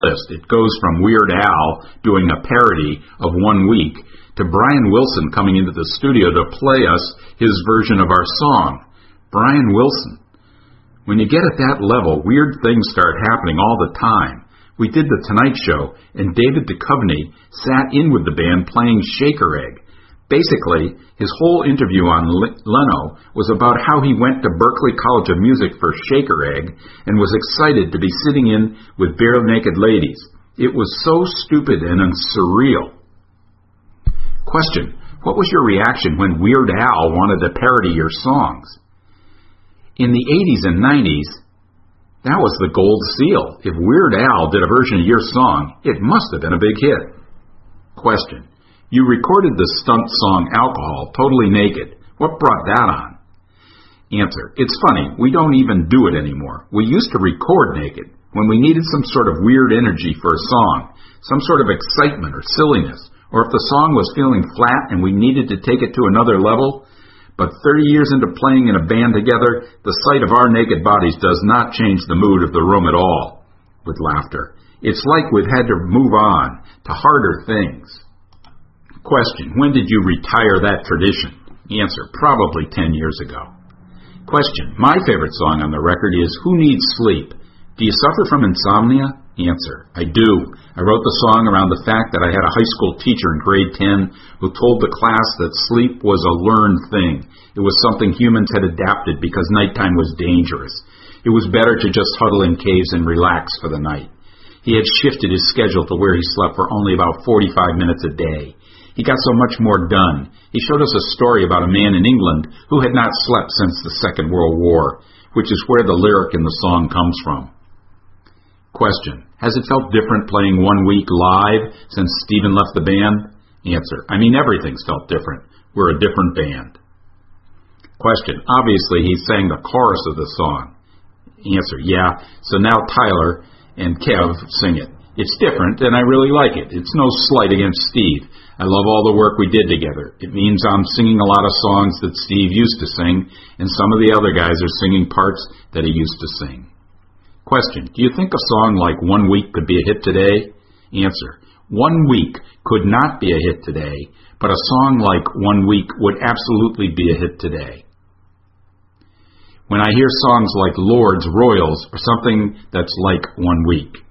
list. It goes from Weird Al doing a parody of One Week to Brian Wilson coming into the studio to play us his version of our song. Brian Wilson. When you get at that level, weird things start happening all the time. We did The Tonight Show, and David Duchovny sat in with the band playing Shaker Egg. Basically, his whole interview on Leno was about how he went to Berklee College of Music for Shaker Egg and was excited to be sitting in with bare naked ladies. It was so stupid and surreal. Question: what was your reaction when Weird Al wanted to parody your songs? In the 80s and 90s, that was the gold seal. If Weird Al did a version of your song, it must have been a big hit. Question: you recorded the stunt song Alcohol totally naked. What brought that on? Answer: it's funny, we don't even do it anymore. We used to record naked when we needed some sort of weird energy for a song, some sort of excitement or silliness, or if the song was feeling flat and we needed to take it to another level. But 30 years into playing in a band together, the sight of our naked bodies does not change the mood of the room at all. With laughter. It's like we've had to move on to harder things. Question: when did you retire that tradition? Answer: probably 10 years ago. Question: my favorite song on the record is Who Needs Sleep? Do you suffer from insomnia? Answer: I do. I wrote the song around the fact that I had a high school teacher in grade 10 who told the class that sleep was a learned thing. It was something humans had adapted because nighttime was dangerous. It was better to just huddle in caves and relax for the night. He had shifted his schedule to where he slept for only about 45 minutes a day. He got so much more done. He showed us a story about a man in England who had not slept since the Second World War, which is where the lyric in the song comes from. Question: has it felt different playing One Week live since Steven left the band? Answer: I mean, everything's felt different. We're a different band. Question: obviously he sang the chorus of the song. Answer: yeah, so now Tyler and Kev sing it. It's different, and I really like it. It's no slight against Steve. I love all the work we did together. It means I'm singing a lot of songs that Steve used to sing, and some of the other guys are singing parts that he used to sing. Question: do you think a song like One Week could be a hit today? Answer: One Week could not be a hit today, but a song like One Week would absolutely be a hit today. When I hear songs like Lord's Royals or something that's like One Week.